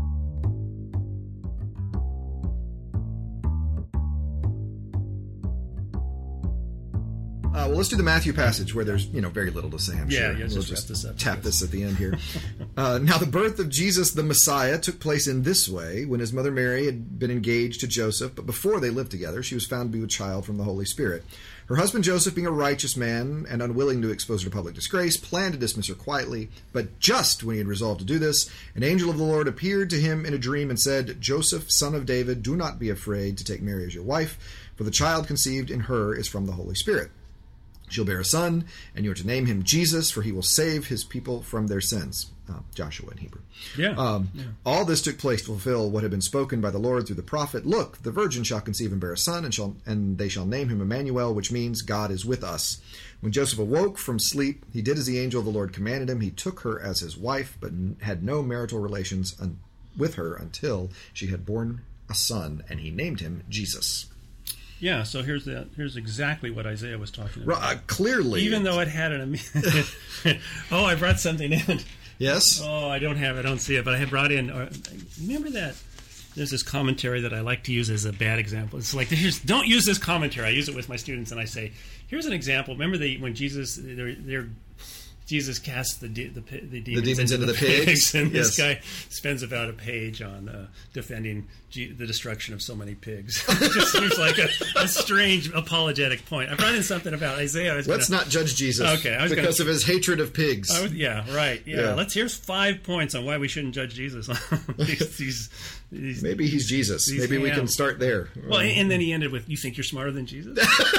Well, let's do the Matthew passage where there's very little to say. I'm sure. Yeah, we'll just tap this at the end here. Now, the birth of Jesus the Messiah took place in this way: when his mother Mary had been engaged to Joseph, but before they lived together, she was found to be with child from the Holy Spirit. Her husband Joseph, being a righteous man and unwilling to expose her to public disgrace, planned to dismiss her quietly. But just when he had resolved to do this, an angel of the Lord appeared to him in a dream and said, "Joseph, son of David, do not be afraid to take Mary as your wife, for the child conceived in her is from the Holy Spirit. She'll bear a son, and you are to name him Jesus, for he will save his people from their sins." Joshua in Hebrew. All this took place to fulfill what had been spoken by the Lord through the prophet. "Look, the virgin shall conceive and bear a son, and they shall name him Emmanuel," which means God is with us. When Joseph awoke from sleep, he did as the angel of the Lord commanded him. He took her as his wife, but had no marital relations with her until she had borne a son, and he named him Jesus. Yeah, so here's exactly what Isaiah was talking about. Clearly. Even though it had oh, I brought something in. Yes? Oh, I don't see it, but I had brought in... remember that? There's this commentary that I like to use as a bad example. It's like, don't use this commentary. I use it with my students, and I say, here's an example. Remember when Jesus casts the demons into the pigs, and this guy spends about a page on defending the destruction of so many pigs. It just seems like a strange apologetic point. I brought in something about Isaiah. Let's not judge Jesus because of his hatred of pigs. Here's 5 points on why we shouldn't judge Jesus on these Maybe he's Jesus. Maybe we can start there. Well, and then he ended with, "You think you're smarter than Jesus?"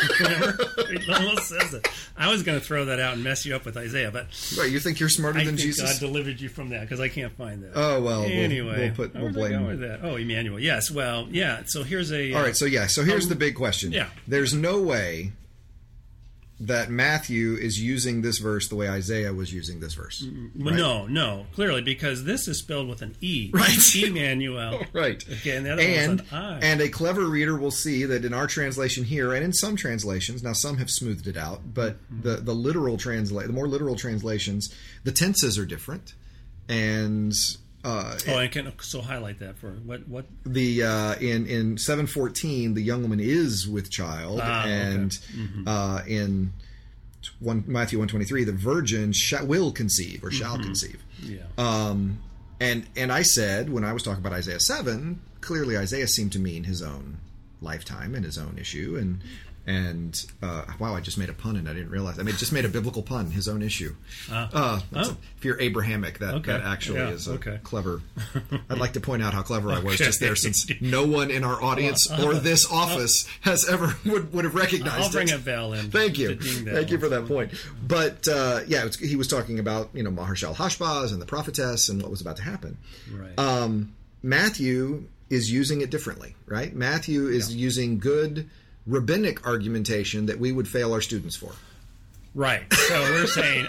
It almost says that. I was going to throw that out and mess you up with Isaiah, but right, you think you're smarter than Jesus? God delivered you from that because I can't find that. Oh well. Anyway, we'll blame with that. Oh, Emmanuel. Yes. Well, yeah. So here's a. All right. So here's the big question. Yeah. There's no way that Matthew is using this verse the way Isaiah was using this verse. Right? No, clearly, because this is spelled with an E. Right. Emmanuel. Right. Okay, and the other one's an I. And a clever reader will see that in our translation here, and in some translations, now some have smoothed it out, but the more literal translations, the tenses are different. And... I can so highlight that for what the in 7:14 the young woman is with child, and okay. In Matthew 1:23 the virgin will conceive or shall conceive. Yeah. And I said when I was talking about Isaiah 7, clearly Isaiah seemed to mean his own lifetime and his own issue, and wow, I just made a pun and I didn't realize. I just made a biblical pun. His own issue. If you're Abrahamic, that actually is clever. I'd like to point out how clever I was just there, since no one in our audience or this office has ever would have recognized it. I'll bring a bell in. Thank you for that point. But he was talking about Mahershal Hashbaz and the prophetess and what was about to happen. Right. Matthew is using it differently, right? Matthew is using good rabbinic argumentation that we would fail our students for. Right. So we're saying,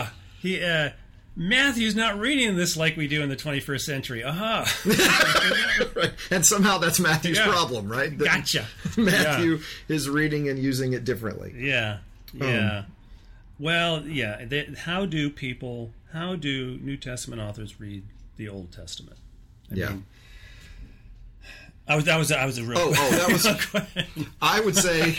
Matthew's not reading this like we do in the 21st century. Right. And somehow that's Matthew's problem, right? Gotcha. Matthew is reading and using it differently. Yeah. Well, how do New Testament authors read the Old Testament? I mean, that was a real. That was. I would say.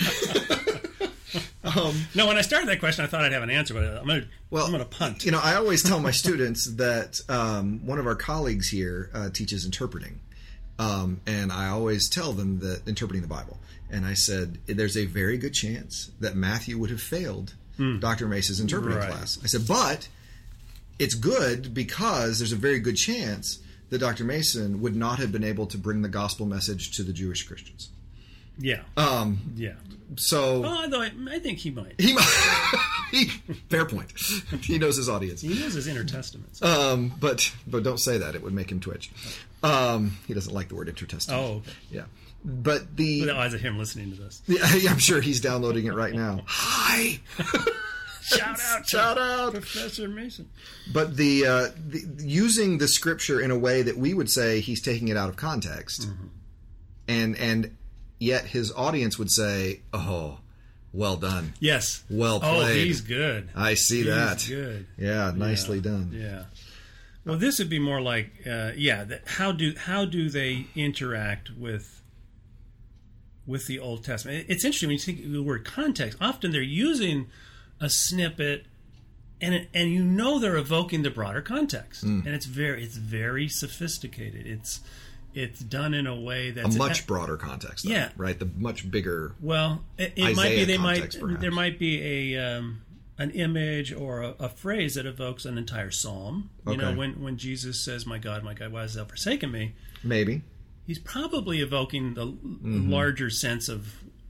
No, when I started that question, I thought I'd have an answer, but I'm going to punt. I always tell my students that one of our colleagues here teaches interpreting, and I always tell them that interpreting the Bible. And I said, there's a very good chance that Matthew would have failed Dr. Mace's interpreting class. I said, but it's good because there's a very good chance that Dr. Mason would not have been able to bring the gospel message to the Jewish Christians. Yeah. So... although I think he might. He might. Fair point. He knows his audience. He knows his intertestaments. But don't say that. It would make him twitch. He doesn't like the word intertestament. Oh, okay. Yeah. But the... With the eyes of him listening to this. Yeah, I'm sure he's downloading it right now. Hi! Shout out, Professor Mason. But the using the scripture in a way that we would say he's taking it out of context, and yet his audience would say, "Oh, well done, yes, well played." Oh, he's good. I see that. He's good. Yeah, nicely done. Yeah. Well, this would be more like, how do they interact with the Old Testament? It's interesting when you think of the word context. Often they're using a snippet, and they're evoking the broader context, and it's very sophisticated. It's done in a way that's a much broader context. Though, right? The much bigger. Well, it might be there might be an image or a phrase that evokes an entire psalm. When Jesus says, my God, why hast thou forsaken me?" Maybe he's probably evoking the larger sense of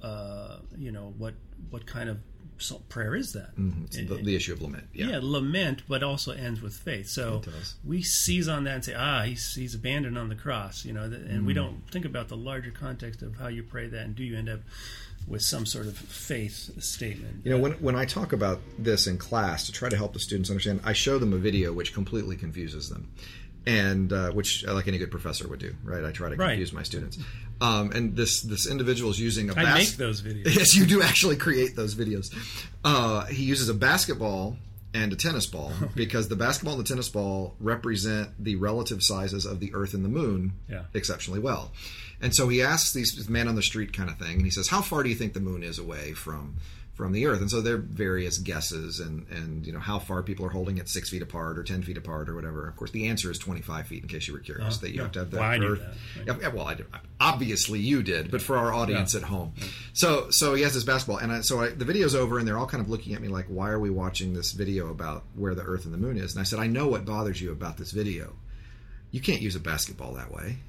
what kind of prayer is that? The issue of lament. Yeah, lament, but also ends with faith. So we seize on that and say, he's abandoned on the cross, and we don't think about the larger context of how you pray that, and do you end up with some sort of faith statement. When I talk about this in class to try to help the students understand, I show them a video which completely confuses them. And which, like any good professor would do, right? I try to confuse my students. And this individual is using a... I make those videos. Yes, you do actually create those videos. He uses a basketball and a tennis ball because the basketball and the tennis ball represent the relative sizes of the Earth and the Moon exceptionally well. And so he asks this man on the street kind of thing, and he says, "How far do you think the Moon is away from the Earth?" And so there are various guesses, and how far people are holding it 6 feet apart or 10 feet apart or whatever. Of course, the answer is 25 feet. In case you were curious, that you have to have that Earth. I knew that. Well, obviously you did, but for our audience at home. So he has this basketball, and the video's over, and they're all kind of looking at me like, "Why are we watching this video about where the Earth and the Moon is?" And I said, "I know what bothers you about this video. You can't use a basketball that way,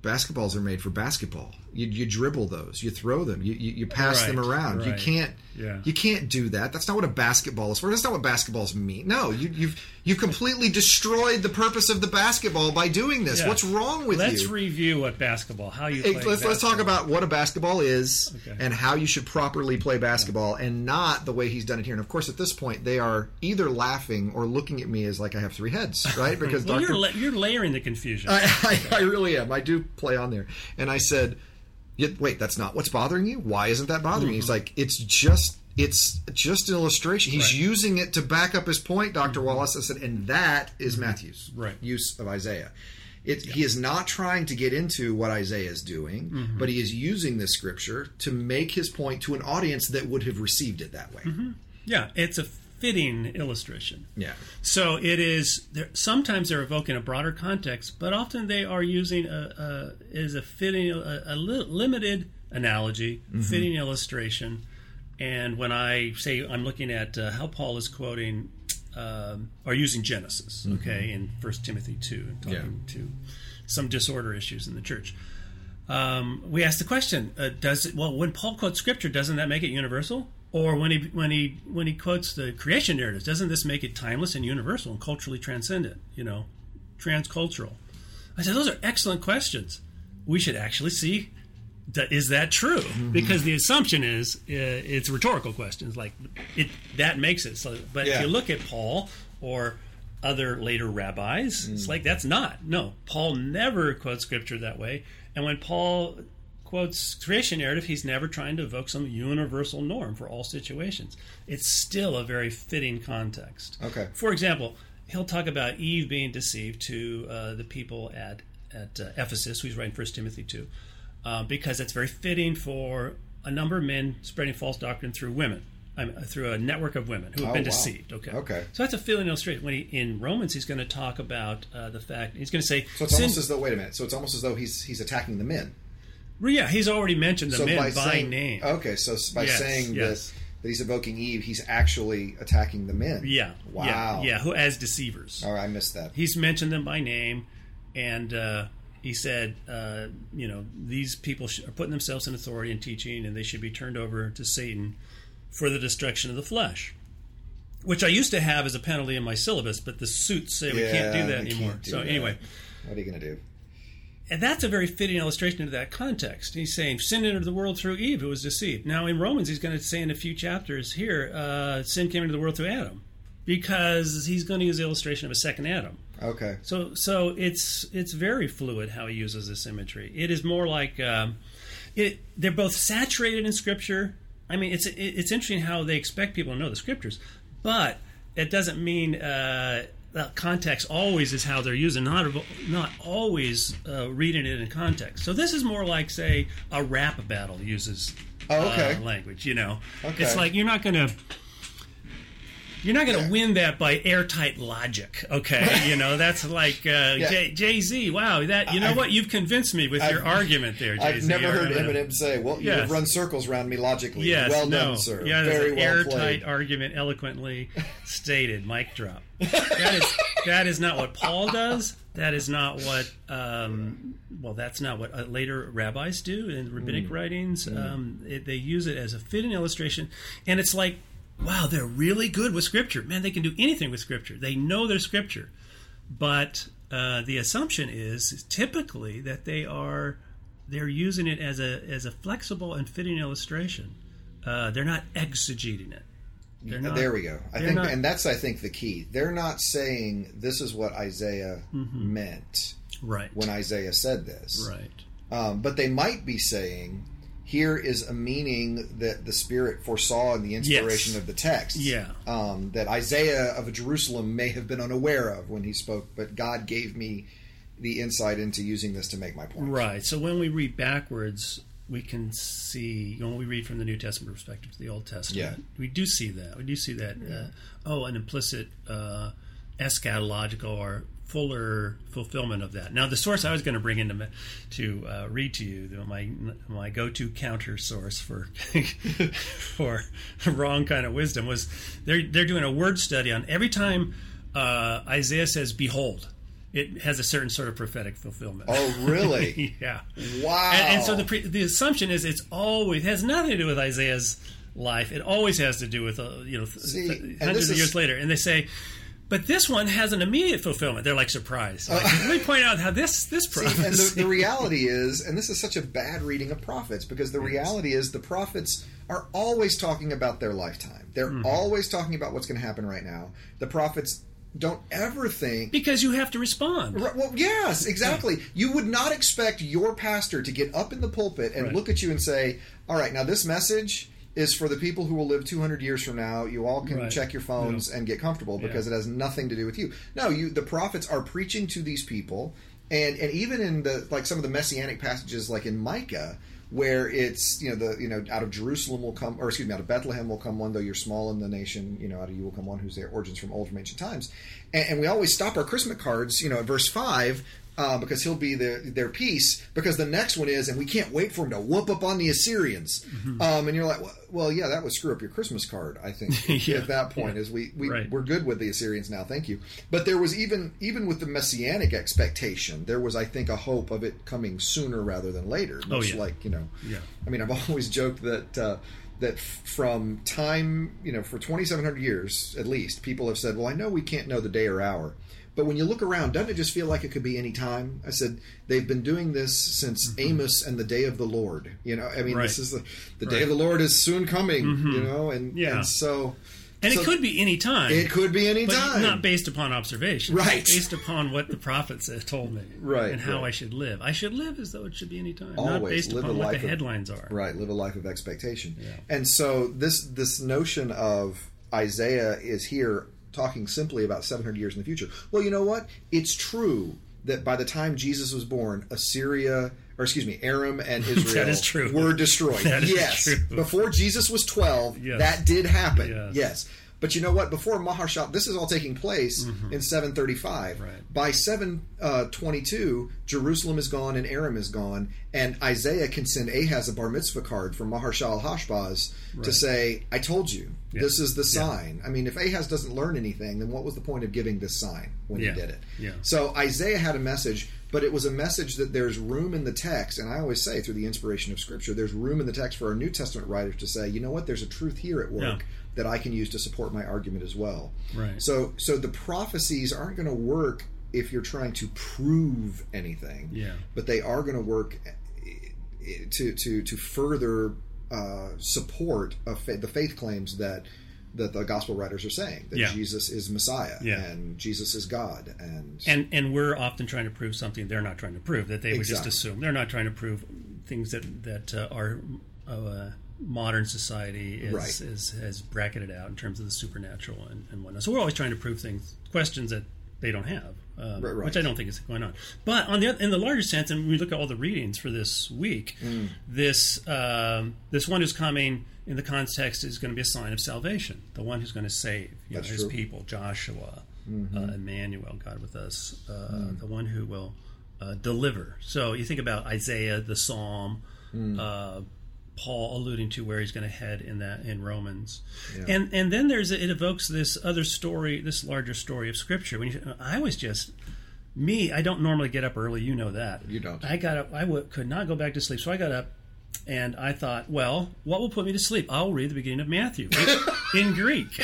basketballs are made for basketball. You dribble those, you throw them, you pass them around. Right. You can't do that. That's not what a basketball is for. That's not what basketballs mean. No, you've completely destroyed the purpose of the basketball by doing this. Yeah. What's wrong with you? Let's review what basketball, how you play basketball. Let's talk about what a basketball is and how you should properly play basketball, and not the way he's done it here. And of course, at this point, they are either laughing or looking at me as like I have three heads, right? Because well, you're layering the confusion. I really am. I do play on there. And I said, wait, that's not what's bothering you? Why isn't that bothering you? He's like, it's just an illustration. He's using it to back up his point, Dr. Wallace. I said, and that is Matthew's use of Isaiah. He is not trying to get into what Isaiah is doing, but he is using this scripture to make his point to an audience that would have received it that way. Yeah, it's a fitting illustration. Yeah. So it is. Sometimes they're evoking a broader context, but often they are using a fitting, limited analogy, fitting illustration. And when I say I'm looking at how Paul is quoting or using Genesis, in 1 Timothy 2, and talking to some disorder issues in the church, we ask the question: when Paul quotes Scripture, doesn't that make it universal? Or when he quotes the creation narratives, doesn't this make it timeless and universal and culturally transcendent? Transcultural. I said those are excellent questions. We should actually see. Is that true? Because the assumption is it's rhetorical questions. Like that makes it. So, but if you look at Paul or other later rabbis, it's like that's not. No, Paul never quotes Scripture that way. And when Paul quotes creation narrative, he's never trying to evoke some universal norm for all situations. It's still a very fitting context. Okay. For example, he'll talk about Eve being deceived to the people at Ephesus, who's writing 1 Timothy 2. Because it's very fitting for a number of men spreading false doctrine through women, through a network of women who have been deceived. Okay. So that's a fitting illustration. When in Romans, he's going to talk about the fact he's going to say. So it's almost as though. Wait a minute. So it's almost as though he's attacking the men. Well, yeah, he's already mentioned the men by name. Okay, so by saying that he's evoking Eve, he's actually attacking the men. Yeah. Wow. Yeah. Who as deceivers? Oh, I missed that. He's mentioned them by name, and. He said, these people are putting themselves in authority and teaching, and they should be turned over to Satan for the destruction of the flesh, which I used to have as a penalty in my syllabus, but the suits say we can't do that anymore. Anyway. What are you going to do? And that's a very fitting illustration of that context. He's saying sin entered the world through Eve, who was deceived. Now, in Romans, he's going to say in a few chapters here, sin came into the world through Adam, because he's going to use the illustration of a second Adam. Okay. So it's very fluid how he uses this imagery. It is more like they're both saturated in Scripture. I mean, it's interesting how they expect people to know the Scriptures, but it doesn't mean context always is how they're using. Not always reading it in context. So this is more like, say, a rap battle uses language. Okay. It's like you're not going to win that by airtight logic, okay? That's like Jay-Z. Wow, what? You've convinced me with your argument there, Jay-Z. I've never heard Eminem say, "Well, you have run circles around me logically." Yes, well done, sir. Yeah, very an well airtight played. argument, eloquently stated. Mic drop. That is not what Paul does. That is not what. That's not what later rabbis do in rabbinic writings. They use it as a fitting illustration, and it's like. Wow, they're really good with Scripture. Man, they can do anything with Scripture. They know their Scripture. But the assumption is typically that they're using it as a flexible and fitting illustration. They're not exegeting it. There we go. And that's I think the key. They're not saying this is what Isaiah meant when Isaiah said this. Right. But they might be saying, here is a meaning that the Spirit foresaw in the inspiration of the text. Yeah. That Isaiah of Jerusalem may have been unaware of when he spoke, but God gave me the insight into using this to make my point. Right. So when we read backwards, we can see, when we read from the New Testament perspective to the Old Testament, we do see that. We do see that, an implicit eschatological or fuller fulfillment of that. Now, the source I was going to bring in to read to you, my go-to counter source for for wrong kind of wisdom, was they're doing a word study on every time Isaiah says "behold" it has a certain sort of prophetic fulfillment. Oh, really? Yeah. Wow. And so the assumption is it has nothing to do with Isaiah's life. It always has to do with hundreds of years later. And they say, but this one has an immediate fulfillment. They're like surprised. Let me point out how this prophecy. And the reality is, and this is such a bad reading of prophets, because the reality is the prophets are always talking about their lifetime. They're always talking about what's going to happen right now. The prophets don't ever think... Because you have to respond. Well, yes, exactly. You would not expect your pastor to get up in the pulpit and look at you and say, all right, now this message is for the people who will live 200 years from now. You all can check your phones and get comfortable, because it has nothing to do with you. No, the prophets are preaching to these people, and even in some of the messianic passages, like in Micah, where it's out of Jerusalem will come, or excuse me, out of Bethlehem will come one, though you're small in the nation. Out of you will come one whose origins from ancient times. And we always stop our Christmas cards, at verse 5. Because he'll be their peace, because the next one is, and we can't wait for him to whoop up on the Assyrians. And you're like, well, yeah, that would screw up your Christmas card, I think, at that point, is we're good with the Assyrians now, thank you. But there was even with the messianic expectation, there was, I think, a hope of it coming sooner rather than later. Much like, I mean, I've always joked that from time, for 2,700 years, at least, people have said, well, I know we can't know the day or hour. But when you look around, doesn't it just feel like it could be any time? I said, they've been doing this since Amos and the day of the Lord. This is the day of the Lord is soon coming, and so... And it could be any time. It could be any time. Not based upon observation. Right. Based upon what the prophets have told me. Right. And how I should live. I should live as though it should be any time. Always. Not based upon what the headlines are. Right. Live a life of expectation. Yeah. And so this notion of Isaiah is here talking simply about 700 years in the future. Well, you know what? It's true that by the time Jesus was born, Aram and Israel that is true. Were destroyed. That is true. Before Jesus was 12, that did happen. Yes. But you know what? Before Maharshala, this is all taking place in 735. Right. By 722, Jerusalem is gone and Aram is gone, and Isaiah can send Ahaz a bar mitzvah card from Maharshala Hashbaz to say, I told you, this is the sign. I mean, if Ahaz doesn't learn anything, then what was the point of giving this sign when he did it? Yeah. So Isaiah had a message, but it was a message that there's room in the text, and I always say, through the inspiration of Scripture, there's room in the text for our New Testament writers to say, you know what, there's a truth here at work that I can use to support my argument as well. Right. So the prophecies aren't going to work if you're trying to prove anything. Yeah. But they are going to work to further support the faith claims that the gospel writers are saying, that Jesus is Messiah and Jesus is God, and we're often trying to prove something they're not trying to prove, that they would just assume. They're not trying to prove things that are modern society has bracketed out in terms of the supernatural and whatnot. So we're always trying to prove questions that they don't have, which I don't think is going on. But in the larger sense, and when we look at all the readings for this week, this one who's coming in the context is going to be a sign of salvation, the one who's going to save his people, Joshua, Emmanuel, God with us, the one who will deliver. So you think about Isaiah, the Psalm, Paul alluding to where he's going to head in Romans, and then it evokes this other story, this larger story of Scripture. I don't normally get up early. You know that. You don't. I got up. Could not go back to sleep, so I got up, and I thought, well, what will put me to sleep? I'll read the beginning of Matthew in Greek.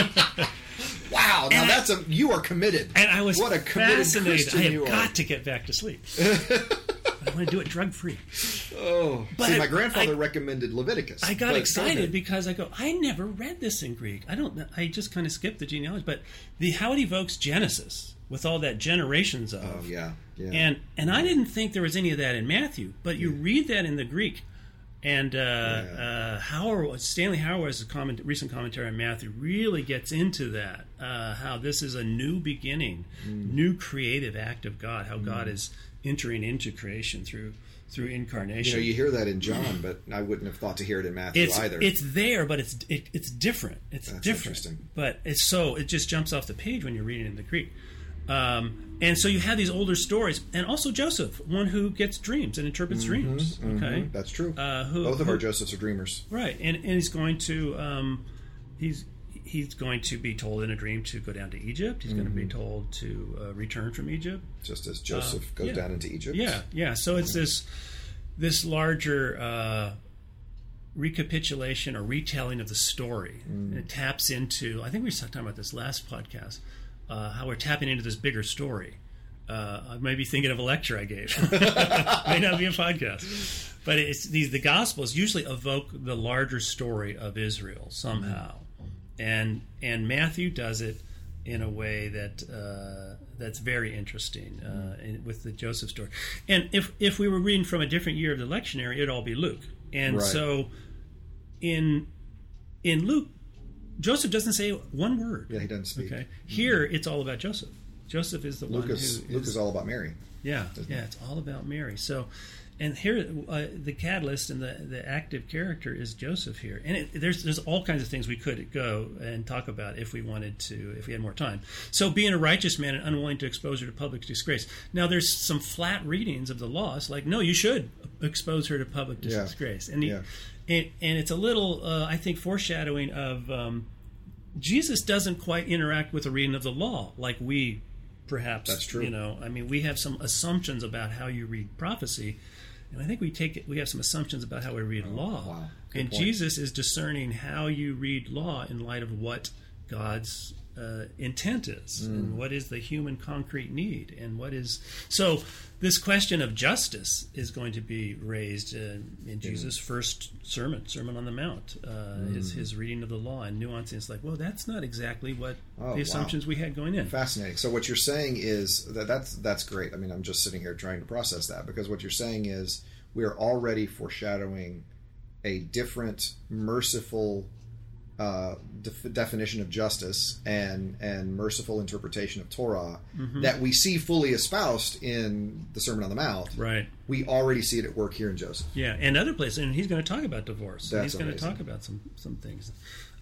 Wow! Now you are committed. And I was what a committed fascinated. Christian I have you got to get back to sleep. I want to do it drug-free. Oh, see, my grandfather recommended Leviticus. I got excited because I never read this in Greek. I just kind of skipped the genealogy, but how it evokes Genesis with all that generations of. Oh, yeah. And I didn't think there was any of that in Matthew, but you read that in the Greek. And Stanley Hauer's recent commentary on Matthew really gets into that, how this is a new beginning, new creative act of God, how God is entering into creation through incarnation. You hear that in John, but I wouldn't have thought to hear it in Matthew either. It's there, but it's different. That's different. Interesting. But it just jumps off the page when you're reading it in the Greek. And so you have these older stories, and also Joseph, one who gets dreams and interprets dreams. Okay, that's true. Both of our Josephs are dreamers, right? And he's going to he's going to be told in a dream to go down to Egypt. He's going to be told to return from Egypt, just as Joseph goes down into Egypt. Yeah. So it's this larger recapitulation or retelling of the story. And it taps into, I think we were talking about this last podcast, how we're tapping into this bigger story. I may be thinking of a lecture I gave. May not be a podcast. But it's the Gospels usually evoke the larger story of Israel somehow. And Matthew does it in a way that's very interesting with the Joseph story. And if we were reading from a different year of the lectionary, it'd all be Luke. And so in Luke, Joseph doesn't say one word. Yeah, he doesn't speak. Okay. Here, it's all about Joseph. Joseph is the Luke one Luke is all about Mary. Yeah, it's all about Mary. So, and here, the catalyst and the active character is Joseph here. And there's all kinds of things we could go and talk about if we wanted to, if we had more time. So, being a righteous man and unwilling to expose her to public disgrace. Now, there's some flat readings of the law. It's like, no, you should expose her to public disgrace. And it's a little, I think, foreshadowing of Jesus doesn't quite interact with the reading of the law like we perhaps. That's true. We have some assumptions about how you read prophecy, and I think we have some assumptions about how we read law. Wow. And point. Jesus is discerning how you read law in light of what God's intent is, and what is the human concrete need, and what is so. This question of justice is going to be raised in Jesus' first Sermon on the Mount, his reading of the law and nuancing. It's like, well, that's not exactly what the assumptions we had going in. Fascinating. So what you're saying is that's great. I mean, I'm just sitting here trying to process that, because what you're saying is we're already foreshadowing a different, merciful definition of justice and merciful interpretation of Torah that we see fully espoused in the Sermon on the Mount. Right. We already see it at work here in Joseph. Yeah, and other places. And he's going to talk about divorce. That's he's going to talk about some things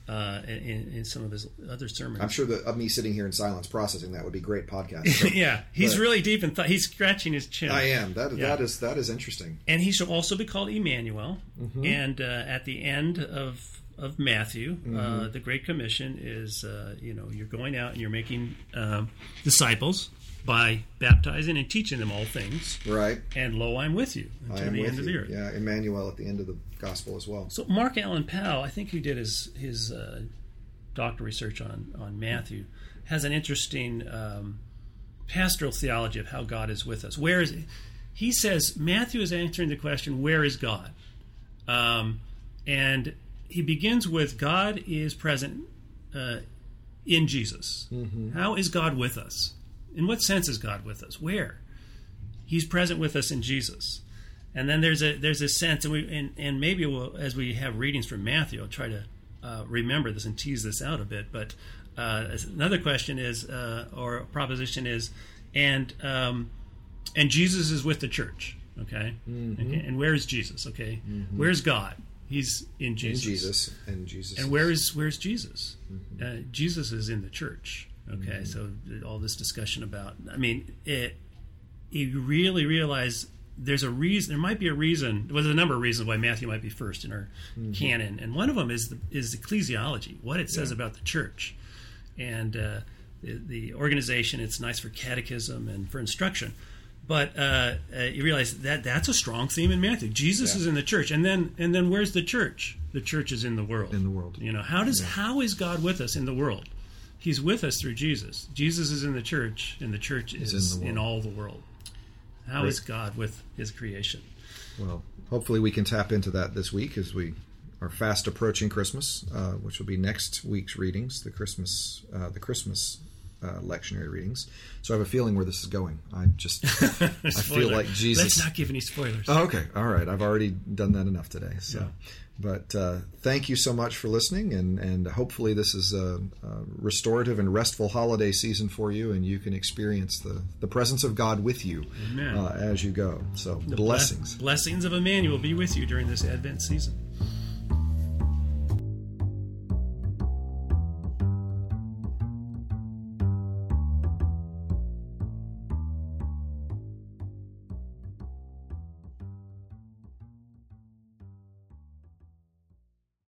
in some of his other sermons. I'm sure that of me sitting here in silence processing that would be great podcast. Yeah, he's really deep in thought. He's scratching his chin. I am. That is interesting. And he shall also be called Emmanuel. And at the end of Matthew, the Great Commission is, you're going out and you're making disciples by baptizing and teaching them all things. Right. And lo, I'm with you until the end of the earth. Yeah, Emmanuel at the end of the gospel as well. So Mark Allen Powell, I think who did his doctoral research on Matthew, has an interesting pastoral theology of how God is with us. He says Matthew is answering the question, where is God? And he begins with God is present in Jesus. How is God with us? In what sense is God with us? Where? He's present with us in Jesus. And then there's a sense, and maybe as we have readings from Matthew, I'll try to remember this and tease this out a bit. But another question is, or proposition is, and Jesus is with the church. Okay, okay? And where is Jesus? Okay, where's God? He's in Jesus. And where's Jesus? Jesus is in the church. Okay, so all this discussion about, you really realize there's a reason. There might be a reason. Well, there's a number of reasons why Matthew might be first in our canon, and one of them is ecclesiology, what it says about the church, and the organization. It's nice for catechism and for instruction. But you realize that's a strong theme in Matthew. Jesus is in the church, and then where's the church? The church is in the world. In the world. How is God with us in the world? He's with us through Jesus. Jesus is in the church, and the church is in all the world. How is God with His creation? Well, hopefully we can tap into that this week as we are fast approaching Christmas, which will be next week's readings, the Christmas lectionary readings. So I have a feeling where this is going. I feel like Jesus. Let's not give any spoilers. Oh, okay, all right. I've already done that enough today. So, but thank you so much for listening, and hopefully this is a restorative and restful holiday season for you, and you can experience the presence of God with you as you go. So blessings of Emmanuel be with you during this Advent season.